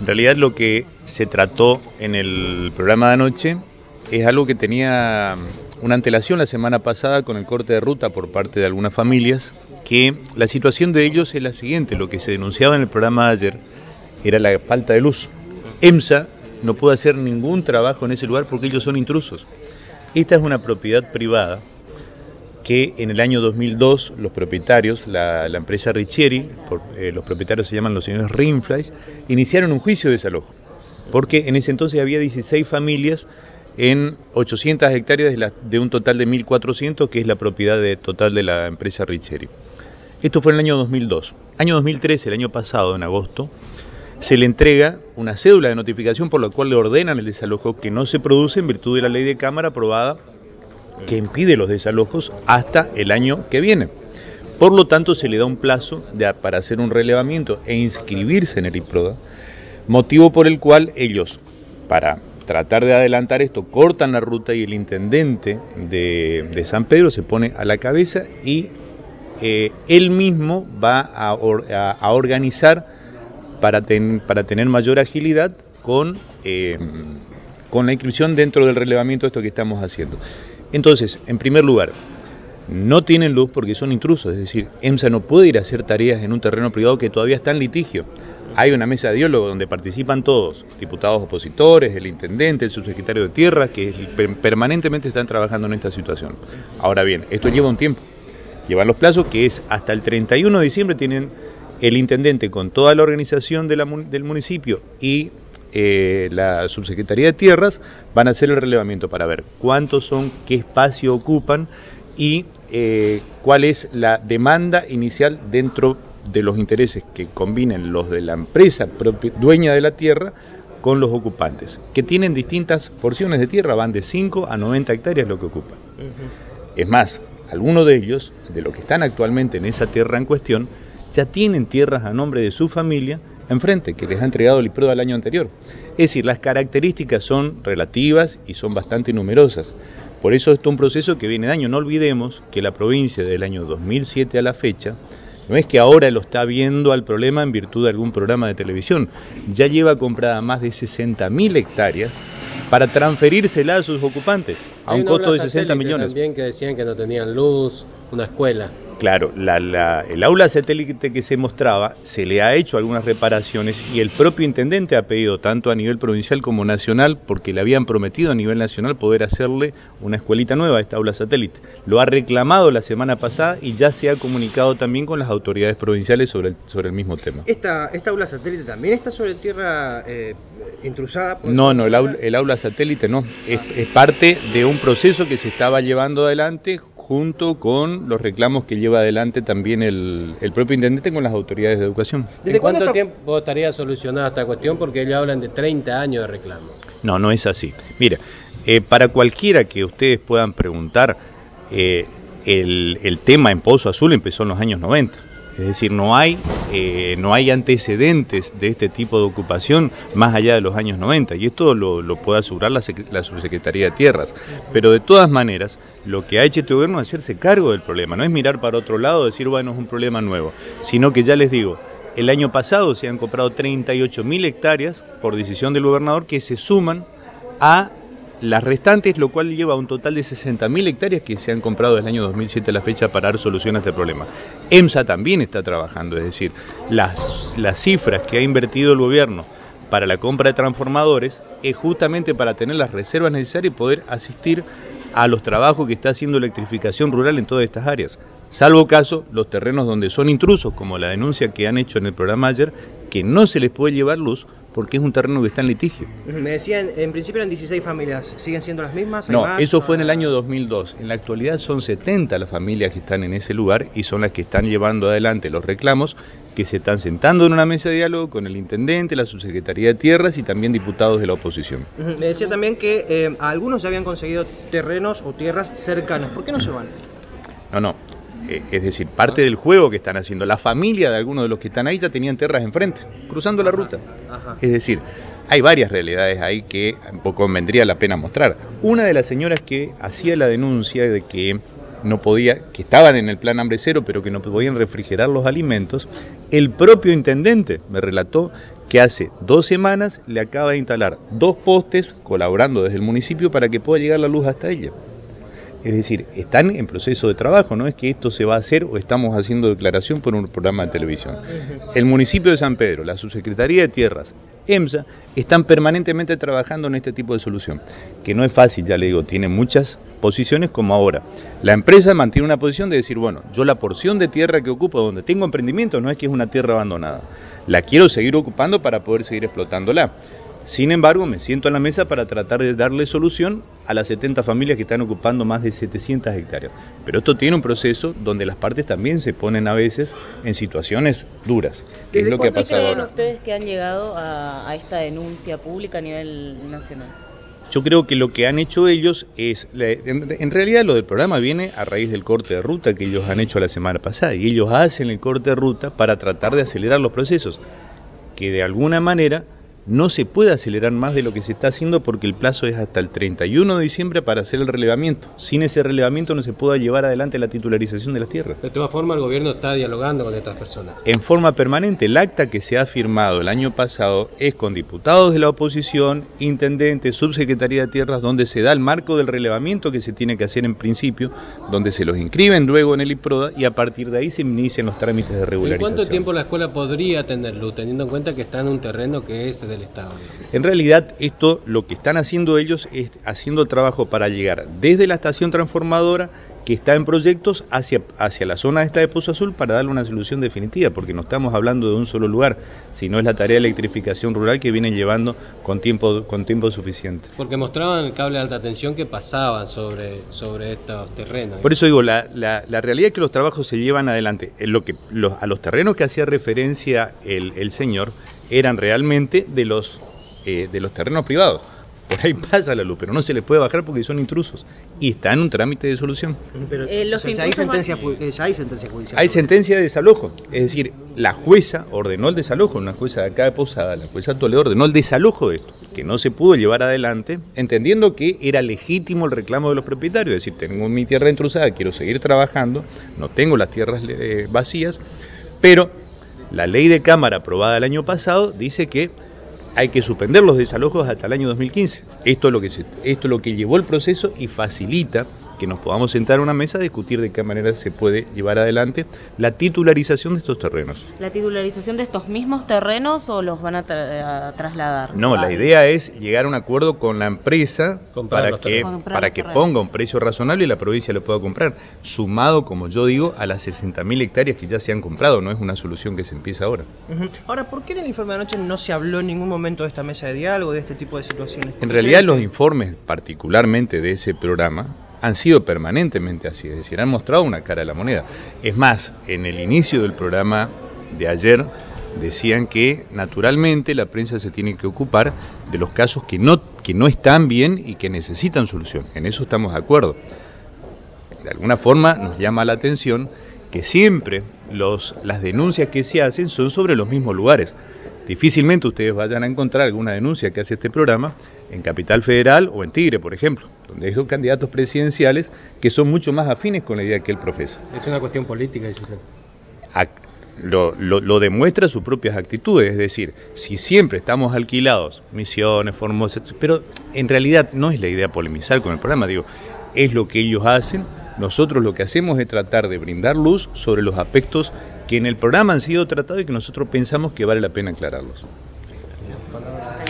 En realidad lo que se trató en el programa de anoche es algo que tenía una antelación la semana pasada con el corte de ruta por parte de algunas familias, que la situación de ellos es la siguiente: lo que se denunciaba en el programa de ayer era la falta de luz. EMSA no puede hacer ningún trabajo en ese lugar porque ellos son intrusos. Esta es una propiedad privada que en el año 2002 los propietarios, la empresa Richieri, los propietarios se llaman los señores Rinfleisch, iniciaron un juicio de desalojo, porque en ese entonces había 16 familias en 800 hectáreas de un total de 1.400, que es la propiedad total de la empresa Richieri. Esto fue en el año 2002. Año 2013, el año pasado, en agosto, se le entrega una cédula de notificación por la cual le ordenan el desalojo, que no se produce en virtud de la ley de Cámara aprobada que impide los desalojos hasta el año que viene. Por lo tanto, se le da un plazo para hacer un relevamiento e inscribirse en el IPRODA, motivo por el cual ellos, para tratar de adelantar esto, cortan la ruta y el intendente de San Pedro se pone a la cabeza y él mismo va a organizar para tener mayor agilidad con la inscripción dentro del relevamiento de esto que estamos haciendo. Entonces, en primer lugar, no tienen luz porque son intrusos, es decir, EMSA no puede ir a hacer tareas en un terreno privado que todavía está en litigio. Hay una mesa de diálogo donde participan todos, diputados opositores, el intendente, el subsecretario de Tierras, que permanentemente están trabajando en esta situación. Ahora bien, esto lleva un tiempo, llevan los plazos que es hasta el 31 de diciembre tienen el intendente con toda la organización del municipio y la subsecretaría de Tierras van a hacer el relevamiento para ver cuántos son, qué espacio ocupan y cuál es la demanda inicial dentro de los intereses que combinen los de la empresa dueña de la tierra con los ocupantes, que tienen distintas porciones de tierra, van de 5 a 90 hectáreas lo que ocupan. Es más, algunos de ellos, de los que están actualmente en esa tierra en cuestión, ya tienen tierras a nombre de su familia enfrente, que les ha entregado el IPRODA el año anterior. Es decir, las características son relativas y son bastante numerosas. Por eso esto es un proceso que viene de año. No olvidemos que la provincia del año 2007 a la fecha, no es que ahora lo está viendo al problema en virtud de algún programa de televisión, ya lleva comprada más de 60.000 hectáreas para transferírsela a sus ocupantes, a un costo de 60 millones. También que decían que no tenían luz, una escuela. Claro, el aula satélite que se mostraba, se le ha hecho algunas reparaciones y el propio intendente ha pedido tanto a nivel provincial como nacional, porque le habían prometido a nivel nacional poder hacerle una escuelita nueva a esta aula satélite. Lo ha reclamado la semana pasada y ya se ha comunicado también con las autoridades provinciales sobre el mismo tema. ¿Esta aula satélite también está sobre tierra intrusada? No, el aula satélite no, es parte de un proceso que se estaba llevando adelante junto con los reclamos que lleva adelante también el propio intendente con las autoridades de educación. ¿En cuánto tiempo estaría solucionada esta cuestión? Porque ellos hablan de 30 años de reclamos. No es así. Mira, para cualquiera que ustedes puedan preguntar, el tema en Pozo Azul empezó en los años 90. Es decir, no hay antecedentes de este tipo de ocupación más allá de los años 90, y esto lo puede asegurar la Subsecretaría de Tierras. Pero de todas maneras, lo que ha hecho este gobierno es hacerse cargo del problema, no es mirar para otro lado, decir, bueno, es un problema nuevo, sino que ya les digo, el año pasado se han comprado 38.000 hectáreas por decisión del gobernador que se suman a las restantes, lo cual lleva a un total de 60.000 hectáreas que se han comprado desde el año 2007 a la fecha para dar solución a este problema. EMSA también está trabajando, es decir, las cifras que ha invertido el gobierno para la compra de transformadores es justamente para tener las reservas necesarias y poder asistir a los trabajos que está haciendo electrificación rural en todas estas áreas. Salvo caso, los terrenos donde son intrusos, como la denuncia que han hecho en el programa ayer, que no se les puede llevar luz porque es un terreno que está en litigio. Me decían, en principio eran 16 familias, ¿siguen siendo las mismas? No, eso fue en el año 2002. En la actualidad son 70 las familias que están en ese lugar y son las que están llevando adelante los reclamos, que se están sentando en una mesa de diálogo con el intendente, la subsecretaría de Tierras y también diputados de la oposición. Me decía también que algunos ya habían conseguido terrenos o tierras cercanas. ¿Por qué no se van? No. Es decir, parte del juego que están haciendo. La familia de algunos de los que están ahí ya tenían tierras enfrente, cruzando la ruta. Es decir, hay varias realidades ahí que un poco vendría la pena mostrar. Una de las señoras que hacía la denuncia de que no podía, que estaban en el plan hambre cero, pero que no podían refrigerar los alimentos, el propio intendente me relató que hace 2 semanas le acaba de instalar 2 postes, colaborando desde el municipio, para que pueda llegar la luz hasta ella. Es decir, están en proceso de trabajo, no es que esto se va a hacer o estamos haciendo declaración por un programa de televisión. El municipio de San Pedro, la Subsecretaría de Tierras, EMSA, están permanentemente trabajando en este tipo de solución, que no es fácil, ya le digo, tiene muchas posiciones como ahora. La empresa mantiene una posición de decir, bueno, yo la porción de tierra que ocupo donde tengo emprendimiento no es que es una tierra abandonada, la quiero seguir ocupando para poder seguir explotándola. Sin embargo, me siento en la mesa para tratar de darle solución a las 70 familias que están ocupando más de 700 hectáreas. Pero esto tiene un proceso donde las partes también se ponen a veces en situaciones duras, que es lo que ha pasado ahora. ¿Creen ustedes que han llegado a esta denuncia pública a nivel nacional? Yo creo que lo que han hecho ellos es, en realidad lo del programa viene a raíz del corte de ruta que ellos han hecho la semana pasada, y ellos hacen el corte de ruta para tratar de acelerar los procesos, que de alguna manera no se puede acelerar más de lo que se está haciendo porque el plazo es hasta el 31 de diciembre para hacer el relevamiento. Sin ese relevamiento no se puede llevar adelante la titularización de las tierras. De todas formas, el gobierno está dialogando con estas personas. En forma permanente, el acta que se ha firmado el año pasado es con diputados de la oposición, intendentes, subsecretaría de tierras, donde se da el marco del relevamiento que se tiene que hacer en principio, donde se los inscriben luego en el IPRODA y a partir de ahí se inician los trámites de regularización. ¿En cuánto tiempo la escuela podría tener luz, teniendo en cuenta que está en un terreno que es del Estado? En realidad, esto lo que están haciendo ellos es haciendo trabajo para llegar desde la estación transformadora que está en proyectos hacia la zona esta de Pozo Azul para darle una solución definitiva, porque no estamos hablando de un solo lugar, sino es la tarea de electrificación rural que vienen llevando con tiempo suficiente. Porque mostraban el cable de alta tensión que pasaban sobre estos terrenos. Por eso digo, la realidad es que los trabajos se llevan adelante. A los terrenos que hacía referencia el señor eran realmente de los terrenos privados. Por ahí pasa la luz, pero no se les puede bajar porque son intrusos. Y está en un trámite de solución. Pero ya hay sentencia judicial. Hay sentencia de desalojo. Es decir, la jueza ordenó el desalojo, una jueza de acá de Posada, la jueza Toledo ordenó el desalojo de esto, que no se pudo llevar adelante, entendiendo que era legítimo el reclamo de los propietarios. Es decir, tengo mi tierra intrusada, quiero seguir trabajando, no tengo las tierras vacías, pero la ley de Cámara aprobada el año pasado dice que hay que suspender los desalojos hasta el año 2015. Esto es lo que llevó el proceso y facilita que nos podamos sentar a una mesa a discutir de qué manera se puede llevar adelante la titularización de estos terrenos. ¿La titularización de estos mismos terrenos o los van a trasladar? No, la idea es llegar a un acuerdo con la empresa para que ponga un precio razonable y la provincia lo pueda comprar, sumado, como yo digo, a las 60.000 hectáreas que ya se han comprado. No es una solución que se empieza ahora. Ahora, ¿por qué en el informe de anoche no se habló en ningún momento de esta mesa de diálogo, de este tipo de situaciones? En realidad los informes, particularmente de ese programa, han sido permanentemente así, es decir, han mostrado una cara de la moneda. Es más, en el inicio del programa de ayer decían que naturalmente la prensa se tiene que ocupar de los casos que no están bien y que necesitan solución. En eso estamos de acuerdo. De alguna forma nos llama la atención que siempre las denuncias que se hacen son sobre los mismos lugares. Difícilmente ustedes vayan a encontrar alguna denuncia que hace este programa en Capital Federal o en Tigre, por ejemplo, donde hay dos candidatos presidenciales que son mucho más afines con la idea que él profesa. Es una cuestión política, dice usted. Lo demuestra sus propias actitudes, es decir, si siempre estamos alquilados, Misiones, Formosa, pero en realidad no es la idea polemizar con el programa, digo, es lo que ellos hacen. Nosotros lo que hacemos es tratar de brindar luz sobre los aspectos que en el programa han sido tratados y que nosotros pensamos que vale la pena aclararlos.